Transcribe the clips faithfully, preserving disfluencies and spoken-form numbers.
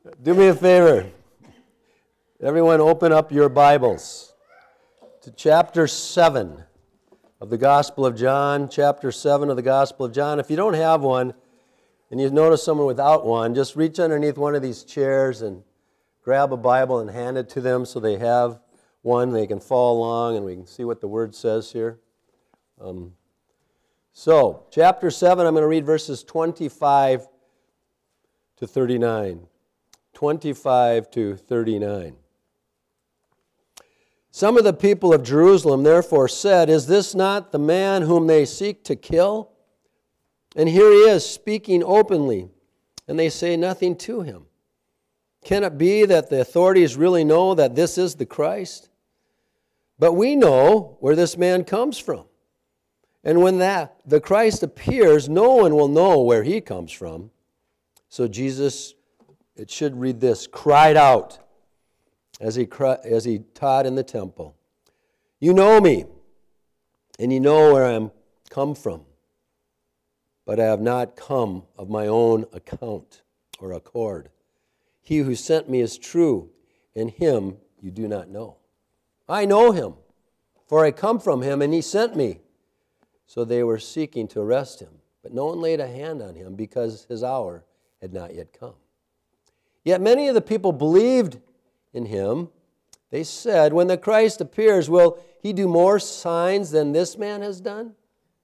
Do me a favor. Everyone open up your Bibles to chapter seven of the Gospel of John. Chapter seven of the Gospel of John. If you don't have one and you notice someone without one, just reach underneath one of these chairs and grab a Bible and hand it to them so they have one. They can follow along and we can see what the Word says here. Um, so, chapter seven, I'm going to read verses twenty-five to thirty-nine. twenty-five to thirty-nine. Some of the people of Jerusalem therefore said, "Is this not the man whom they seek to kill? And here he is speaking openly, and they say nothing to him. Can it be that the authorities really know that this is the Christ? But we know where this man comes from. And when that the Christ appears, no one will know where he comes from." So Jesus, it should read this, cried out as he as he taught in the temple, "You know me, and you know where I am come from. But I have not come of my own account or accord. He who sent me is true, and him you do not know. I know him, for I come from him, and he sent me." So they were seeking to arrest him, but no one laid a hand on him because his hour had not yet come. Yet many of the people believed in him. They said, "When the Christ appears, will he do more signs than this man has done?"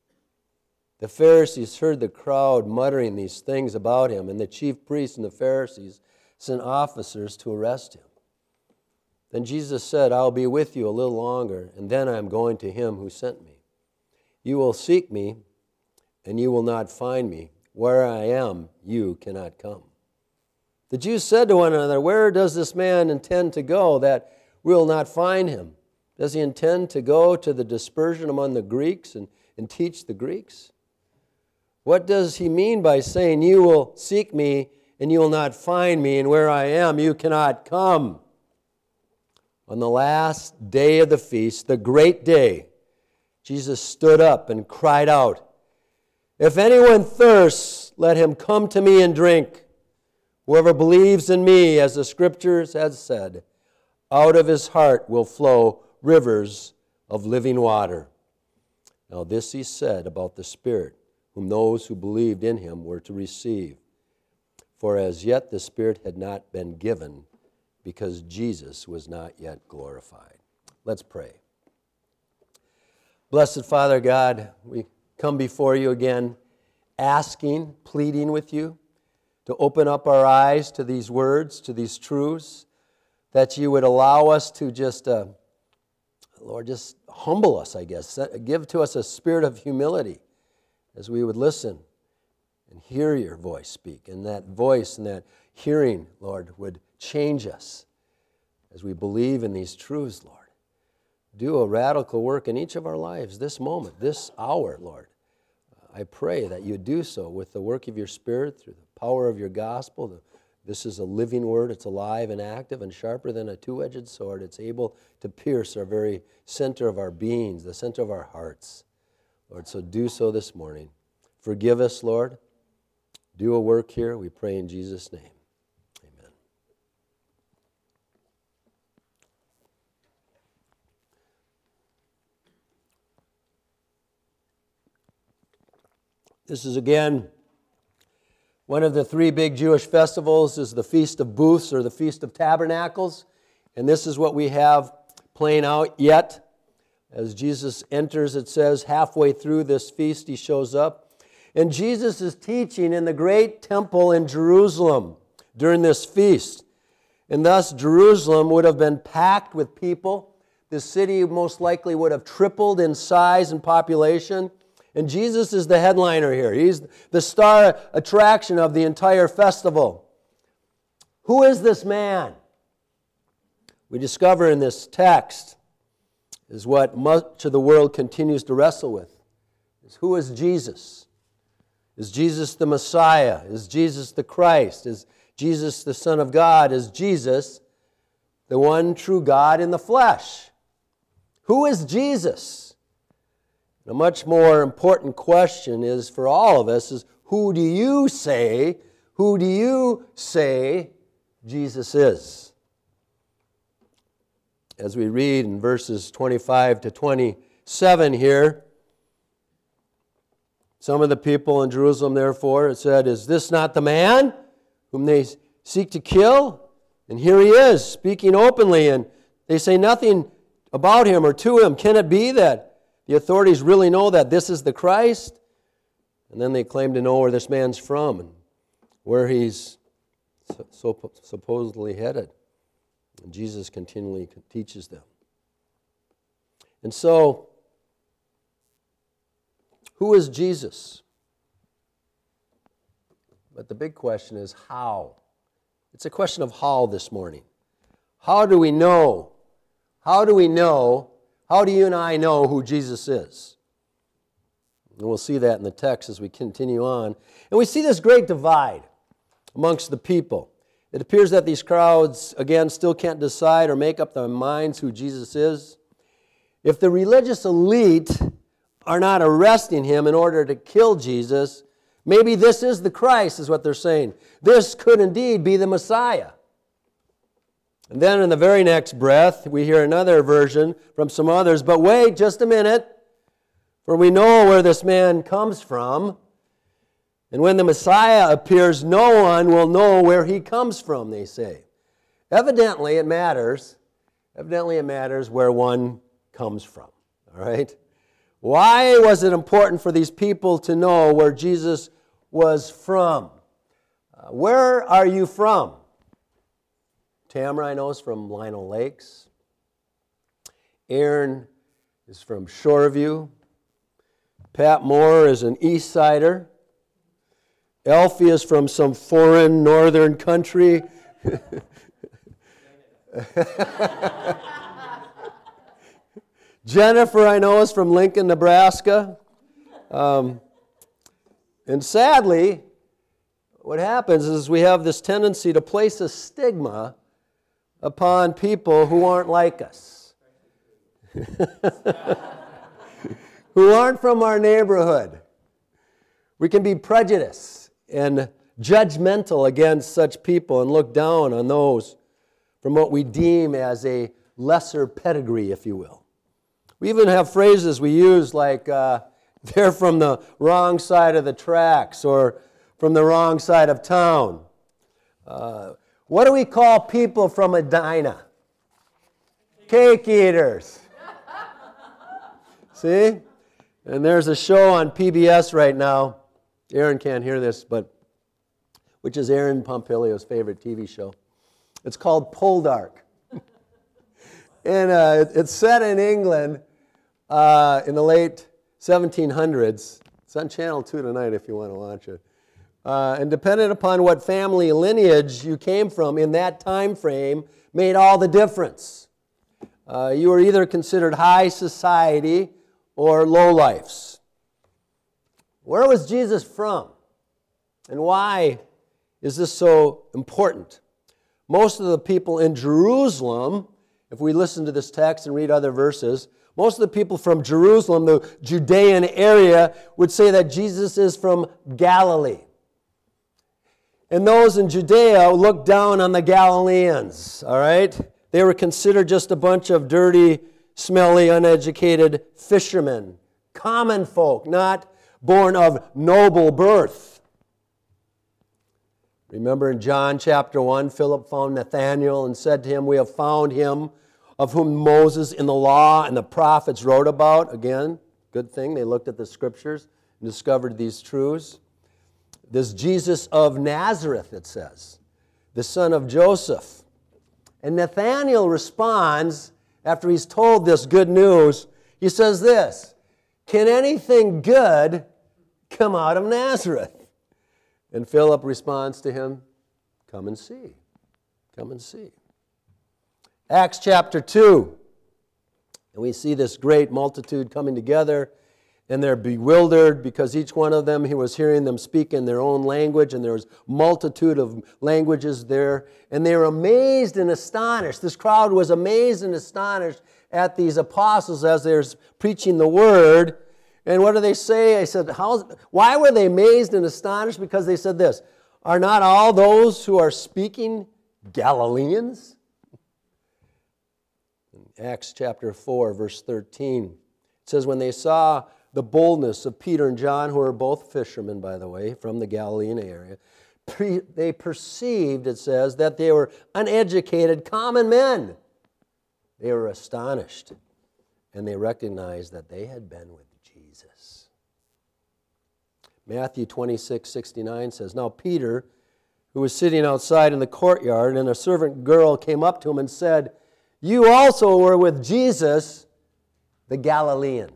The Pharisees heard the crowd muttering these things about him, and the chief priests and the Pharisees sent officers to arrest him. Then Jesus said, "I will be with you a little longer, and then I am going to him who sent me. You will seek me, and you will not find me. Where I am, you cannot come." The Jews said to one another, "Where does this man intend to go that we will not find him? Does he intend to go to the dispersion among the Greeks and, and teach the Greeks? What does he mean by saying, 'You will seek me, and you will not find me, and where I am, you cannot come'?" On the last day of the feast, the great day, Jesus stood up and cried out, "If anyone thirsts, let him come to me and drink. Whoever believes in me, as the Scriptures has said, out of his heart will flow rivers of living water." Now this he said about the Spirit, whom those who believed in him were to receive. For as yet the Spirit had not been given, because Jesus was not yet glorified. Let's pray. Blessed Father God, we come before you again, asking, pleading with you to open up our eyes to these words, to these truths, that you would allow us to just, uh, Lord, just humble us, I guess. Give to us a spirit of humility as we would listen and hear your voice speak. And that voice and that hearing, Lord, would change us as we believe in these truths, Lord. Do a radical work in each of our lives this moment, this hour, Lord. I pray that you do so with the work of your Spirit through the power of your gospel. This is a living word. It's alive and active and sharper than a two-edged sword. It's able to pierce our very center of our beings, the center of our hearts. Lord, so do so this morning. Forgive us, Lord. Do a work here, we pray in Jesus' name. Amen. This is again one of the three big Jewish festivals is the Feast of Booths or the Feast of Tabernacles. And this is what we have playing out yet. As Jesus enters, it says, halfway through this feast, he shows up. And Jesus is teaching in the great temple in Jerusalem during this feast. And thus, Jerusalem would have been packed with people. The city most likely would have tripled in size and population. And Jesus is the headliner here. He's the star attraction of the entire festival. Who is this man? We discover in this text is what much of the world continues to wrestle with. Is who is Jesus? Is Jesus the Messiah? Is Jesus the Christ? Is Jesus the Son of God? Is Jesus the one true God in the flesh? Who is Jesus? A much more important question is for all of us is, who do you say, who do you say Jesus is. As we read in verses twenty-five to twenty-seven here, some of the people in Jerusalem, therefore, it said, "Is this not the man whom they seek to kill? And here he is, speaking openly, and they say nothing about him or to him. Can it be that the authorities really know that this is the Christ?" And then they claim to know where this man's from and where he's so supposedly headed. And Jesus continually teaches them. And so, who is Jesus? But the big question is how. It's a question of how this morning. How do we know? How do we know? How do you and I know who Jesus is? And we'll see that in the text as we continue on. And we see this great divide amongst the people. It appears that these crowds, again, still can't decide or make up their minds who Jesus is. If the religious elite are not arresting him in order to kill Jesus, maybe this is the Christ, is what they're saying. This could indeed be the Messiah. And then in the very next breath, we hear another version from some others. But wait just a minute, for we know where this man comes from. And when the Messiah appears, no one will know where he comes from, they say. Evidently, it matters. Evidently, it matters where one comes from. All right? Why was it important for these people to know where Jesus was from? Uh, where are you from? Tamara, I know, is from Lionel Lakes. Aaron is from Shoreview. Pat Moore is an East Sider. Elfie is from some foreign northern country. Jennifer, I know, is from Lincoln, Nebraska. Um, and sadly, what happens is we have this tendency to place a stigma upon people who aren't like us, who aren't from our neighborhood. We can be prejudiced and judgmental against such people and look down on those from what we deem as a lesser pedigree, if you will. We even have phrases we use like, uh, they're from the wrong side of the tracks or from the wrong side of town. Uh, what do we call people from Edina? Cake eaters. See? And there's a show on P B S right now. Aaron can't hear this, but which is Aaron Pompilio's favorite T V show. It's called Poldark. and uh, it's set in England uh, in the late seventeen hundreds. It's on Channel two tonight if you want to watch it. Uh, and depending upon what family lineage you came from in that time frame made all the difference. Uh, you were either considered high society or lowlifes. Where was Jesus from? And why is this so important? Most of the people in Jerusalem, if we listen to this text and read other verses, most of the people from Jerusalem, the Judean area, would say that Jesus is from Galilee. And those in Judea looked down on the Galileans, all right? They were considered just a bunch of dirty, smelly, uneducated fishermen, common folk, not born of noble birth. Remember in John chapter one, Philip found Nathanael and said to him, "We have found him of whom Moses in the law and the prophets wrote about." Again, good thing they looked at the scriptures and discovered these truths. This Jesus of Nazareth, it says, the son of Joseph. And Nathanael responds, after he's told this good news, he says this, "Can anything good come out of Nazareth?" And Philip responds to him, "Come and see. Come and see." Acts chapter two. And we see this great multitude coming together, and they're bewildered because each one of them, he was hearing them speak in their own language, and there was multitude of languages there. And they were amazed and astonished. This crowd was amazed and astonished at these apostles as they're preaching the word. And what do they say? I said, how, why were they amazed and astonished? Because they said this, "Are not all those who are speaking Galileans? In Acts chapter four, verse thirteen, it says, when they saw the boldness of Peter and John, who were both fishermen, by the way, from the Galilean area, pre- they perceived, it says, that they were uneducated, common men. They were astonished, and they recognized that they had been with Jesus. Matthew twenty-six sixty-nine says, now Peter, who was sitting outside in the courtyard, and a servant girl came up to him and said, you also were with Jesus, the Galilean.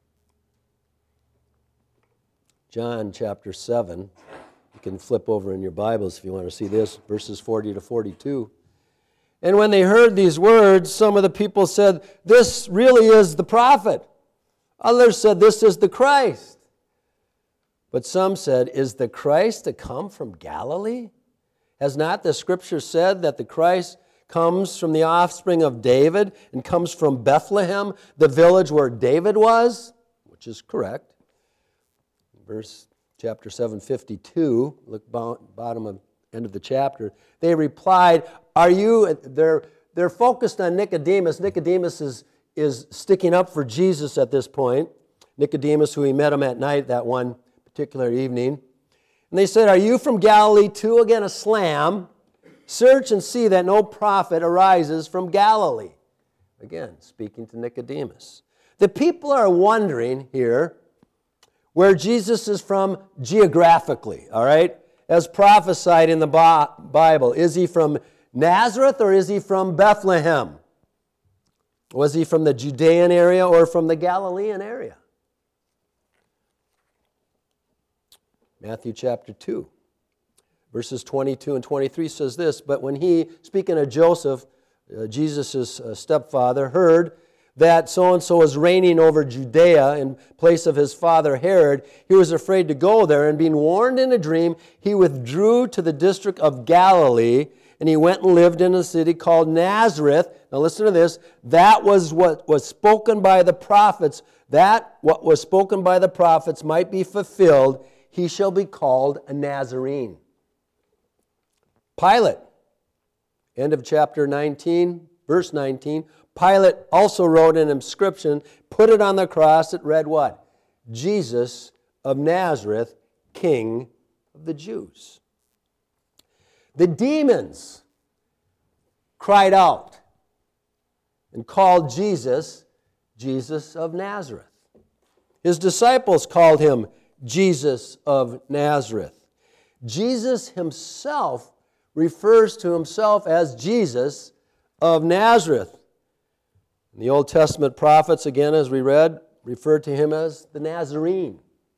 John chapter seven, you can flip over in your Bibles if you want to see this, verses forty to forty-two. And when they heard these words, some of the people said, this really is the prophet. Others said, this is the Christ. But some said, is the Christ to come from Galilee? Has not the Scripture said that the Christ comes from the offspring of David and comes from Bethlehem, the village where David was? Which is correct. Verse chapter seven fifty-two, look bottom of end of the chapter. They replied, are you, they're, they're focused on Nicodemus. Nicodemus is, is sticking up for Jesus at this point. Nicodemus, who he met him at night that one particular evening. And they said, are you from Galilee too? Again, a slam. Search and see that no prophet arises from Galilee. Again, speaking to Nicodemus. The people are wondering here where Jesus is from geographically, all right? As prophesied in the Bible. Is he from Nazareth or is he from Bethlehem? Was he from the Judean area or from the Galilean area? Matthew chapter two, verses twenty-two and twenty-three says this, but when he, speaking of Joseph, uh, Jesus' uh, stepfather, heard that so-and-so was reigning over Judea in place of his father Herod, he was afraid to go there, and being warned in a dream, he withdrew to the district of Galilee, and he went and lived in a city called Nazareth. Now listen to this. That was what was spoken by the prophets. That what was spoken by the prophets might be fulfilled. He shall be called a Nazarene. Pilate, end of chapter nineteen, verse nineteen, Pilate also wrote an inscription, put it on the cross, it read what? Jesus of Nazareth, King of the Jews. The demons cried out and called Jesus, Jesus of Nazareth. His disciples called him Jesus of Nazareth. Jesus himself refers to himself as Jesus of Nazareth. The Old Testament prophets, again, as we read, referred to him as the Nazarene.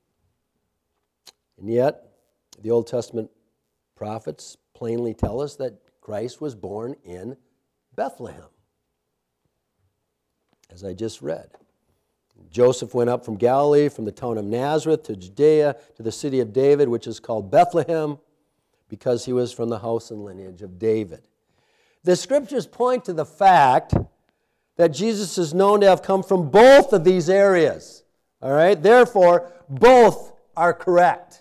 And yet, the Old Testament prophets plainly tell us that Christ was born in Bethlehem, as I just read. Joseph went up from Galilee, from the town of Nazareth to Judea, to the city of David, which is called Bethlehem, because he was from the house and lineage of David. The Scriptures point to the fact that Jesus is known to have come from both of these areas. All right? Therefore, both are correct.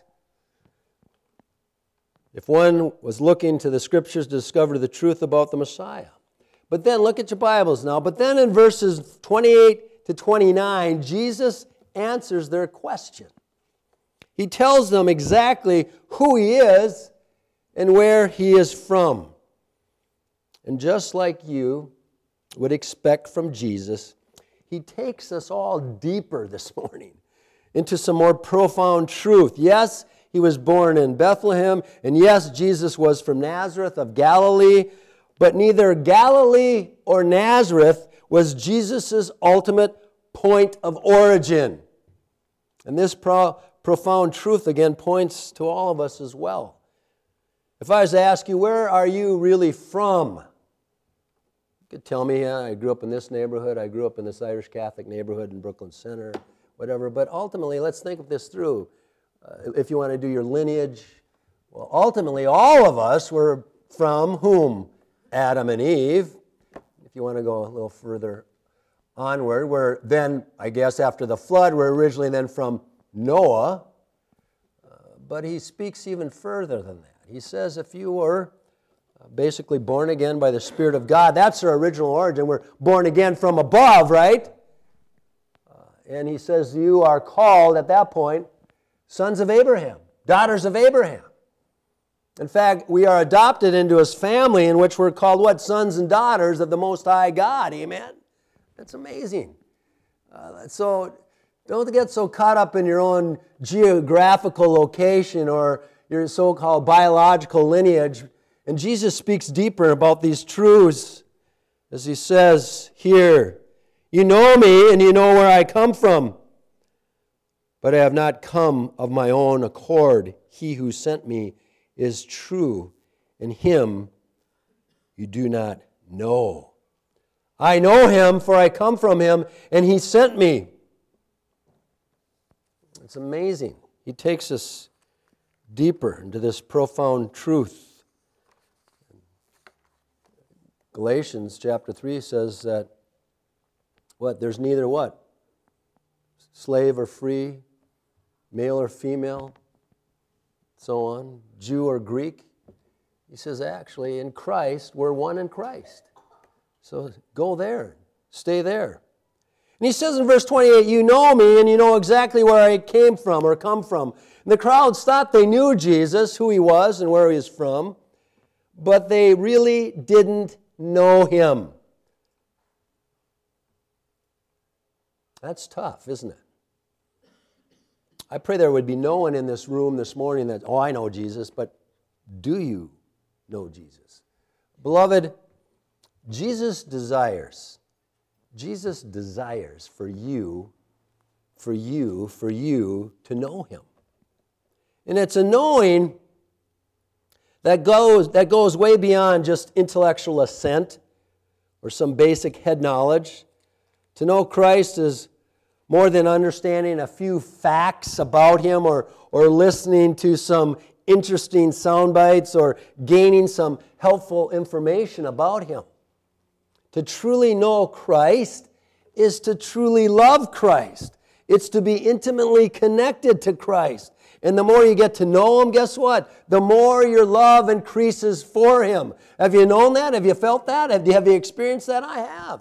If one was looking to the Scriptures to discover the truth about the Messiah. But then, look at your Bibles now. But then in verses twenty-eight to twenty-nine, Jesus answers their question. He tells them exactly who he is and where he is from. And just like you would expect from Jesus, he takes us all deeper this morning into some more profound truth. Yes, he was born in Bethlehem, and yes, Jesus was from Nazareth of Galilee, but neither Galilee or Nazareth was Jesus' ultimate point of origin. And this pro- profound truth, again, points to all of us as well. If I was to ask you, where are you really from? You could tell me, yeah, I grew up in this neighborhood, I grew up in this Irish Catholic neighborhood in Brooklyn Center, whatever. But ultimately, let's think this through. Uh, if you want to do your lineage, well, ultimately, all of us were from whom? Adam and Eve. If you want to go a little further onward, we're then, I guess, after the flood, we're originally then from Noah. Uh, but he speaks even further than that. He says, if you were basically born again by the Spirit of God. That's our original origin. We're born again from above, right? Uh, and he says you are called, at that point, sons of Abraham, daughters of Abraham. In fact, we are adopted into his family, in which we're called what? Sons and daughters of the Most High God. Amen? That's amazing. Uh, so don't get so caught up in your own geographical location or your so-called biological lineage. And Jesus speaks deeper about these truths as he says here, you know me and you know where I come from, but I have not come of my own accord. He who sent me is true, and him you do not know. I know him, for I come from him, and he sent me. It's amazing. He takes us deeper into this profound truth. Galatians chapter three says that, what? There's neither what? Slave or free, male or female, so on, Jew or Greek. He says, actually, in Christ, we're one in Christ. So go there, stay there. And he says in verse twenty-eight, you know me and you know exactly where I came from or come from. And the crowds thought they knew Jesus, who he was and where he was from, but they really didn't know him. That's tough, isn't it? I pray there would be no one in this room this morning that, oh, I know Jesus, but do you know Jesus? Beloved, Jesus desires, Jesus desires for you, for you, for you to know him. And it's a knowing that goes, that goes way beyond just intellectual assent or some basic head knowledge. To know Christ is more than understanding a few facts about him or, or listening to some interesting sound bites or gaining some helpful information about him. To truly know Christ is to truly love Christ. It's to be intimately connected to Christ. And the more you get to know him, guess what? The more your love increases for him. Have you known that? Have you felt that? Have you, have you experienced that? I have.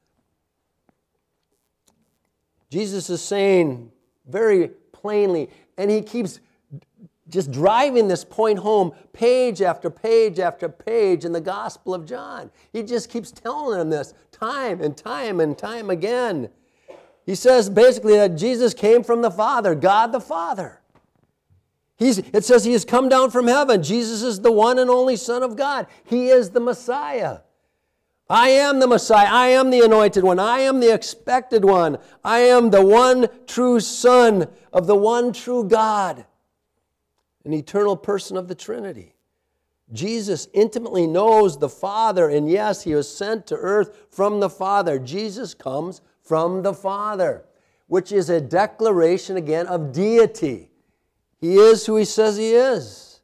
Jesus is saying very plainly, and he keeps just driving this point home page after page after page in the Gospel of John. He just keeps telling them this time and time and time again. He says basically that Jesus came from the Father, God the Father. He's, it says he has come down from heaven. Jesus is the one and only Son of God. He is the Messiah. I am the Messiah. I am the anointed one. I am the expected one. I am the one true Son of the one true God, an eternal person of the Trinity. Jesus intimately knows the Father, and yes, he was sent to earth from the Father. Jesus comes from the Father, which is a declaration again of deity. He is who he says he is.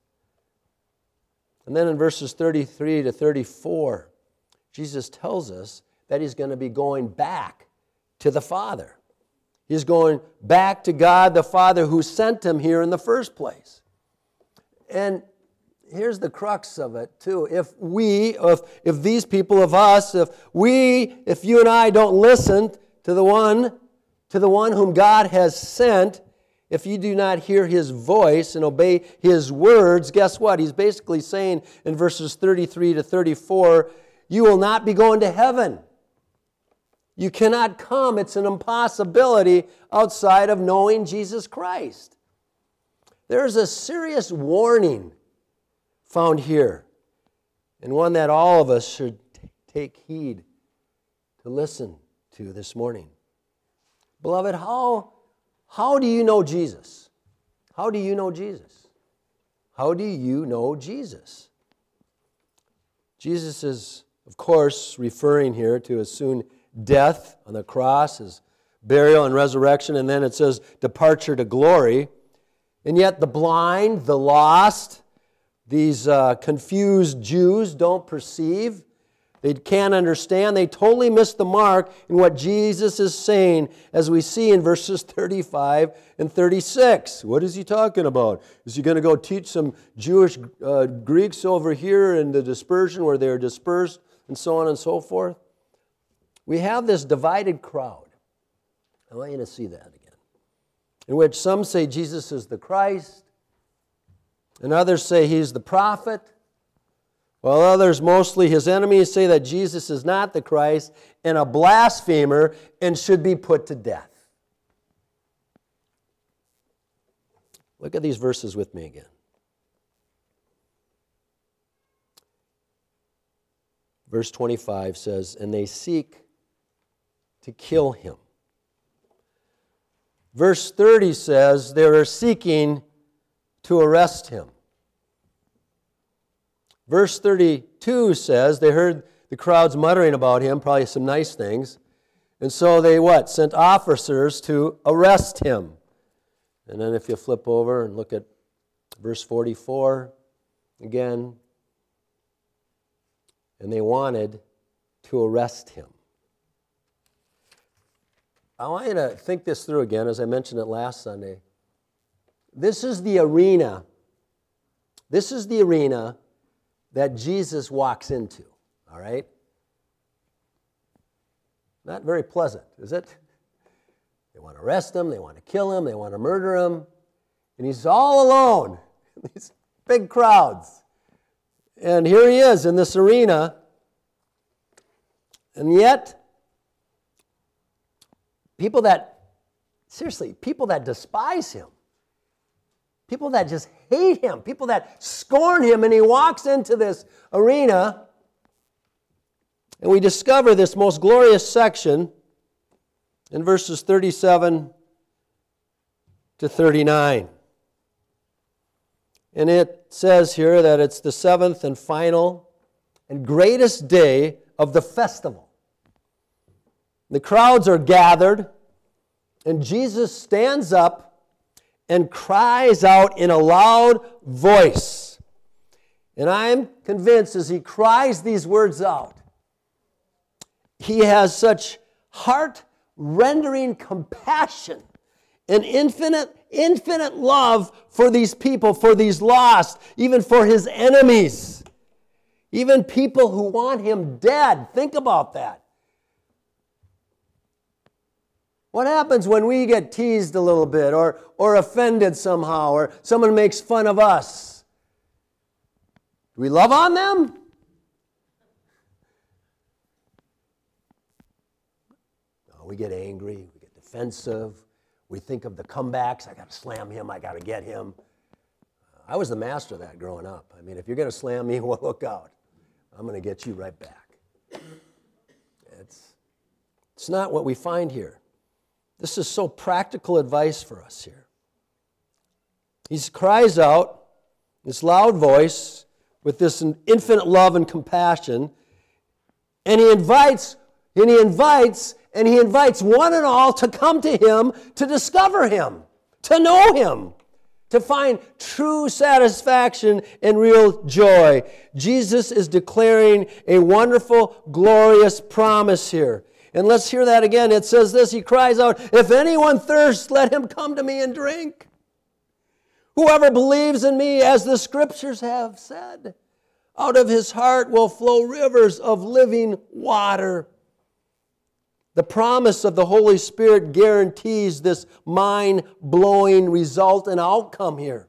And then in verses thirty-three to thirty-four, Jesus tells us that he's going to be going back to the Father. He's going back to God the Father who sent him here in the first place. And here's the crux of it too. If we, if, if these people of us, if we, if you and I don't listen to the one, to the one whom God has sent, if you do not hear his voice and obey his words, guess what? He's basically saying in verses thirty-three to thirty-four, you will not be going to heaven. You cannot come. It's an impossibility outside of knowing Jesus Christ. There's a serious warning found here, and one that all of us should t- take heed to listen to this morning. Beloved, how, how do you know Jesus? How do you know Jesus? How do you know Jesus? Jesus is, of course, referring here to his soon death on the cross, his burial and resurrection, and then it says departure to glory. And yet the blind, the lost, these uh, confused Jews don't perceive They can't understand. They totally miss the mark in what Jesus is saying, as we see in verses thirty-five and thirty-six. What is he talking about? Is he going to go teach some Jewish uh, Greeks over here in the dispersion where they're dispersed and so on and so forth? We have this divided crowd. I want you to see that again. In which some say Jesus is the Christ, and others say he's the prophet, while others, mostly his enemies, say that Jesus is not the Christ and a blasphemer and should be put to death. Look at these verses with me again. Verse twenty-five says, "And they seek to kill him." Verse thirty says, they are seeking to arrest him. Verse thirty-two says, they heard the crowds muttering about him, probably some nice things, and so they what? Sent officers to arrest him. And then if you flip over and look at verse forty-four, again, and they wanted to arrest him. I want you to think this through again, as I mentioned it last Sunday. This is the arena. This is the arena that Jesus walks into, all right? Not very pleasant, is it? They want to arrest him, they want to kill him, they want to murder him, and he's all alone. These big crowds. And here he is in this arena, and yet, people that, seriously, people that despise him, people that just hate him, people that scorn him, and he walks into this arena, and we discover this most glorious section in verses thirty-seven to thirty-nine. And it says here that it's the seventh and final and greatest day of the festival. The crowds are gathered, and Jesus stands up and cries out in a loud voice. And I'm convinced as he cries these words out, he has such heart-rendering compassion and infinite, infinite love for these people, for these lost, even for his enemies, even people who want him dead. Think about that. What happens when we get teased a little bit or, or offended somehow or someone makes fun of us? Do we love on them? No, we get angry, we get defensive, we think of the comebacks. I got to slam him, I got to get him. I was the master of that growing up. I mean, if you're going to slam me, well, look out. I'm going to get you right back. It's, it's not what we find here. This is so practical advice for us here. He cries out, this loud voice, with this infinite love and compassion, and he invites, and he invites, and he invites one and all to come to him, to discover him, to know him, to find true satisfaction and real joy. Jesus is declaring a wonderful, glorious promise here. And let's hear that again. It says this, he cries out, "If anyone thirsts, let him come to me and drink. Whoever believes in me, as the scriptures have said, out of his heart will flow rivers of living water." The promise of the Holy Spirit guarantees this mind-blowing result and outcome here.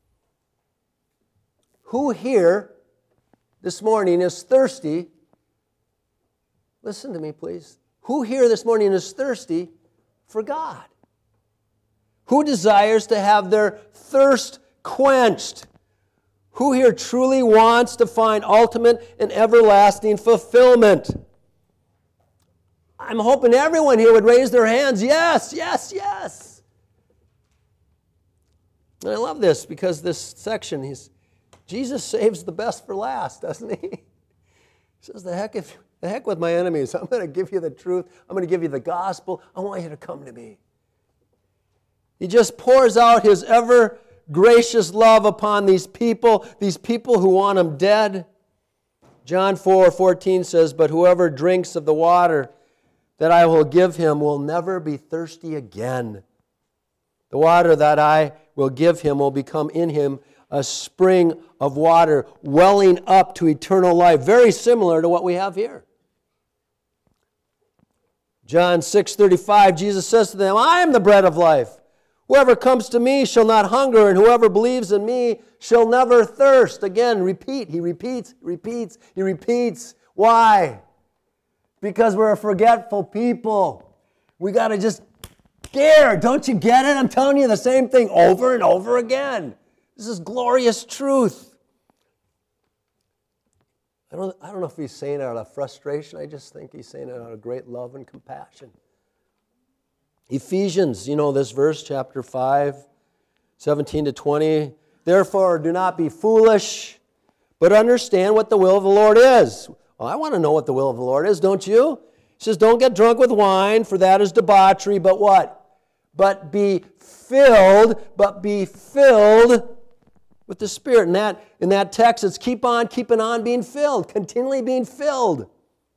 Who here this morning is thirsty? Listen to me, please. Who here this morning is thirsty for God? Who desires to have their thirst quenched? Who here truly wants to find ultimate and everlasting fulfillment? I'm hoping everyone here would raise their hands. Yes, yes, yes. And I love this because this section, he's, Jesus saves the best for last, doesn't he? He says, the heck if The heck with my enemies. I'm going to give you the truth. I'm going to give you the gospel. I want you to come to me. He just pours out his ever gracious love upon these people, these people who want him dead. John four fourteen says, "But whoever drinks of the water that I will give him will never be thirsty again. The water that I will give him will become in him a spring of water welling up to eternal life." Very similar to what we have here. John six thirty-five, Jesus says to them, "I am the bread of life. Whoever comes to me shall not hunger, and whoever believes in me shall never thirst." Again, repeat. He repeats, repeats, he repeats. Why? Because we're a forgetful people. We got to just dare. Don't you get it? I'm telling you the same thing over and over again. This is glorious truth. I don't, I don't know if he's saying it out of frustration. I just think he's saying it out of great love and compassion. Ephesians, you know this verse, chapter five, seventeen to twenty. "Therefore, do not be foolish, but understand what the will of the Lord is." Well, I want to know what the will of the Lord is, don't you? He says, "Don't get drunk with wine, for that is debauchery, but what? But be filled, but be filled with the Spirit." In that, in that text, it's keep on keeping on being filled, continually being filled.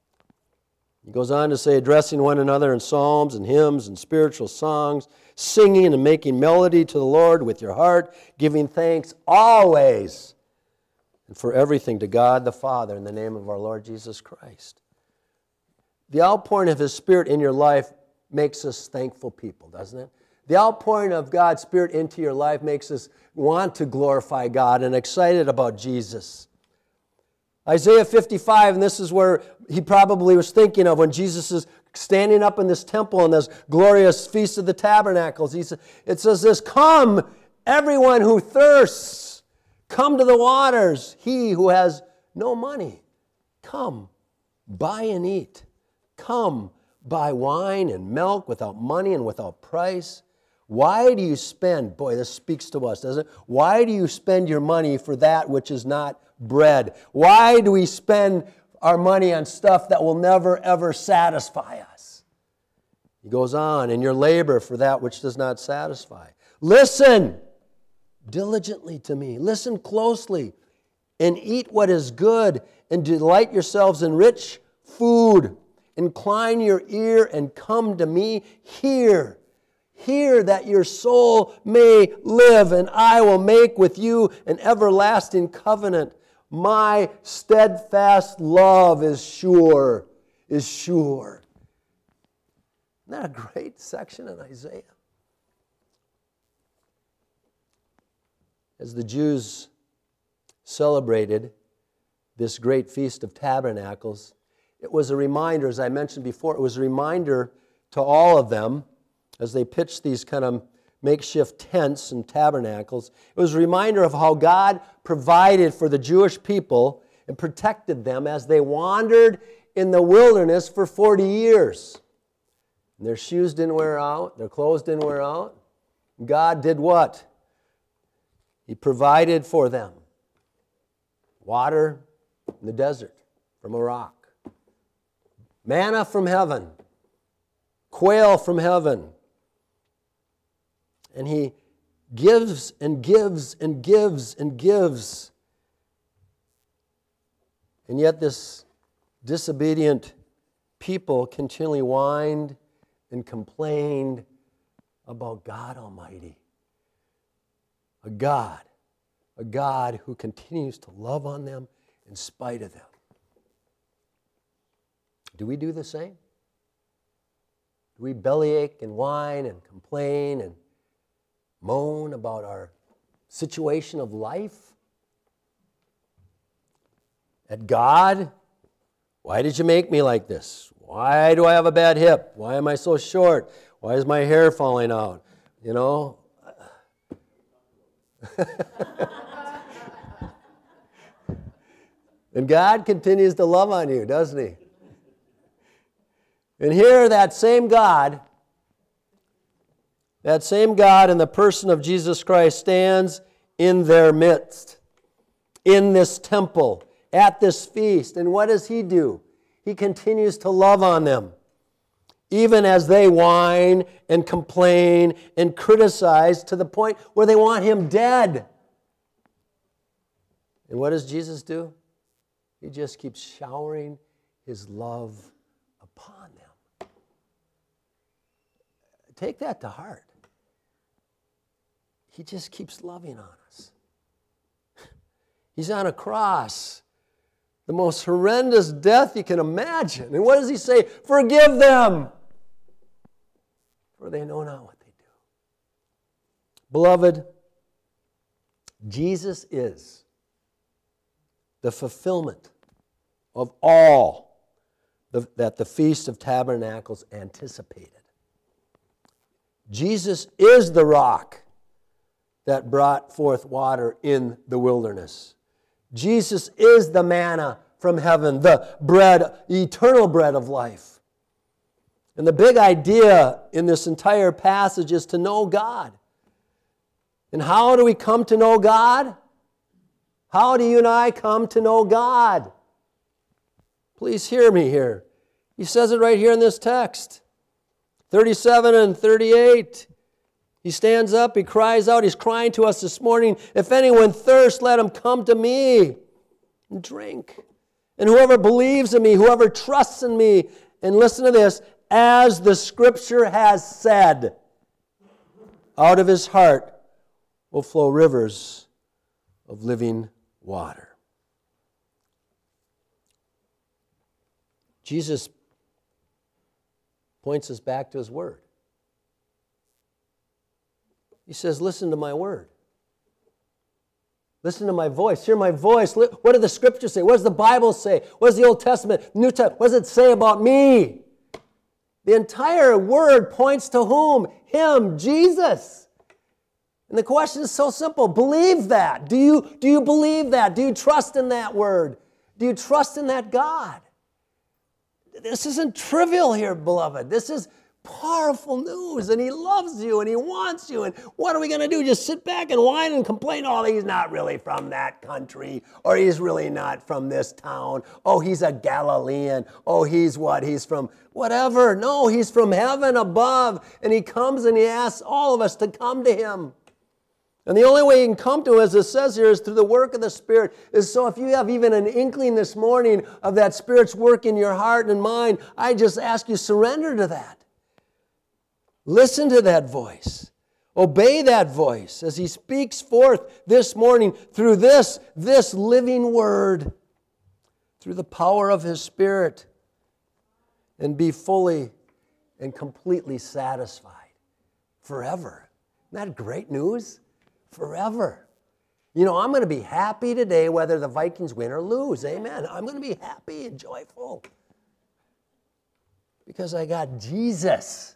He goes on to say, "Addressing one another in psalms and hymns and spiritual songs, singing and making melody to the Lord with your heart, giving thanks always and for everything to God the Father in the name of our Lord Jesus Christ." The outpouring of His Spirit in your life makes us thankful people, doesn't it? The outpouring of God's Spirit into your life makes us want to glorify God and excited about Jesus. Isaiah fifty-five, and this is where he probably was thinking of when Jesus is standing up in this temple in this glorious Feast of the Tabernacles. He said, it says this, "Come, everyone who thirsts, come to the waters. He who has no money, come, buy and eat. Come, buy wine and milk without money and without price. Why do you spend," boy, this speaks to us, doesn't it? "Why do you spend your money for that which is not bread?" Why do we spend our money on stuff that will never, ever satisfy us? He goes on, "And your labor for that which does not satisfy. Listen diligently to me. Listen closely and eat what is good and delight yourselves in rich food. Incline your ear and come to me. Hear. Hear that your soul may live, and I will make with you an everlasting covenant. My steadfast love is sure, is sure." Isn't that a great section in Isaiah? As the Jews celebrated this great Feast of Tabernacles, it was a reminder, as I mentioned before, it was a reminder to all of them as they pitched these kind of makeshift tents and tabernacles. It was a reminder of how God provided for the Jewish people and protected them as they wandered in the wilderness for forty years. And their shoes didn't wear out, their clothes didn't wear out. God did what? He provided for them water in the desert from a rock, manna from heaven, quail from heaven. And He gives and gives and gives and gives. And yet this disobedient people continually whined and complained about God Almighty. A God, a God who continues to love on them in spite of them. Do we do the same? Do we bellyache and whine and complain and moan about our situation of life? At God, why did you make me like this? Why do I have a bad hip? Why am I so short? Why is my hair falling out? You know? And God continues to love on you, doesn't He? And here that same God, that same God in the person of Jesus Christ stands in their midst, in this temple, at this feast. And what does He do? He continues to love on them, even as they whine and complain and criticize to the point where they want Him dead. And what does Jesus do? He just keeps showering His love upon them. Take that to heart. He just keeps loving on us. He's on a cross, the most horrendous death you can imagine. And what does He say? Forgive them, for they know not what they do. Beloved, Jesus is the fulfillment of all the, that the Feast of Tabernacles anticipated. Jesus is the rock that brought forth water in the wilderness. Jesus is the manna from heaven, the bread, eternal bread of life. And the big idea in this entire passage is to know God. And how do we come to know God? How do you and I come to know God? Please hear me here. He says it right here in this text. thirty-seven and thirty-eight. He stands up, he cries out, he's crying to us this morning, if anyone thirsts, let him come to me and drink. And whoever believes in me, whoever trusts in me, and listen to this, as the Scripture has said, out of his heart will flow rivers of living water. Jesus points us back to His Word. He says, listen to my Word. Listen to my voice. Hear my voice. What do the Scriptures say? What does the Bible say? What does the Old Testament, New Testament, what does it say about me? The entire Word points to whom? Him, Jesus. And the question is so simple. Believe that. Do you, do you believe that? Do you trust in that Word? Do you trust in that God? This isn't trivial here, beloved. This is powerful news, and He loves you, and He wants you, and what are we going to do? Just sit back and whine and complain, oh, he's not really from that country, or he's really not from this town, oh, he's a Galilean, oh, he's what, he's from whatever. No, He's from heaven above, and He comes and He asks all of us to come to Him. And the only way you can come to Him, as it says here, is through the work of the Spirit. Is so if you have even an inkling this morning of that Spirit's work in your heart and mind, I just ask you, surrender to that. Listen to that voice. Obey that voice as He speaks forth this morning through this, this living Word, through the power of His Spirit, and be fully and completely satisfied forever. Isn't that great news? Forever. You know, I'm going to be happy today whether the Vikings win or lose. Amen. I'm going to be happy and joyful because I got Jesus.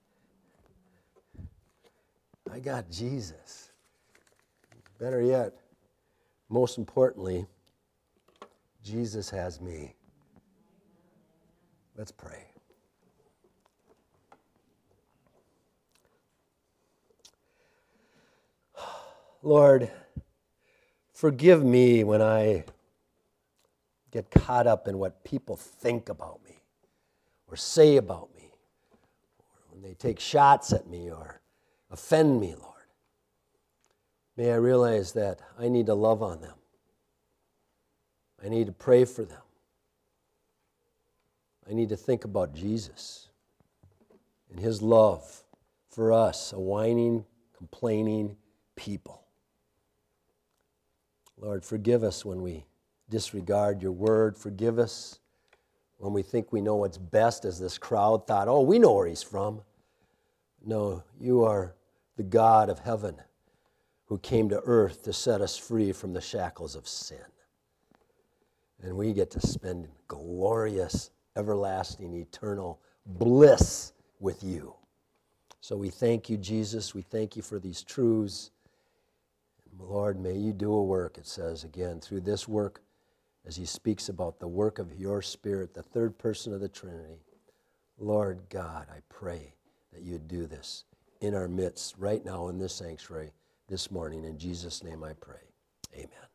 I got Jesus. Better yet, most importantly, Jesus has me. Let's pray. Lord, forgive me when I get caught up in what people think about me or say about me, or when they take shots at me or offend me, Lord. May I realize that I need to love on them. I need to pray for them. I need to think about Jesus and His love for us, a whining, complaining people. Lord, forgive us when we disregard Your Word. Forgive us when we think we know what's best, as this crowd thought, oh, we know where He's from. No, You are the God of heaven who came to earth to set us free from the shackles of sin. And we get to spend glorious, everlasting, eternal bliss with You. So we thank You, Jesus. We thank You for these truths. Lord, may You do a work, it says again, through this work, as He speaks about the work of Your Spirit, the third person of the Trinity. Lord God, I pray that You'd do this in our midst right now in this sanctuary this morning. In Jesus' name I pray. Amen.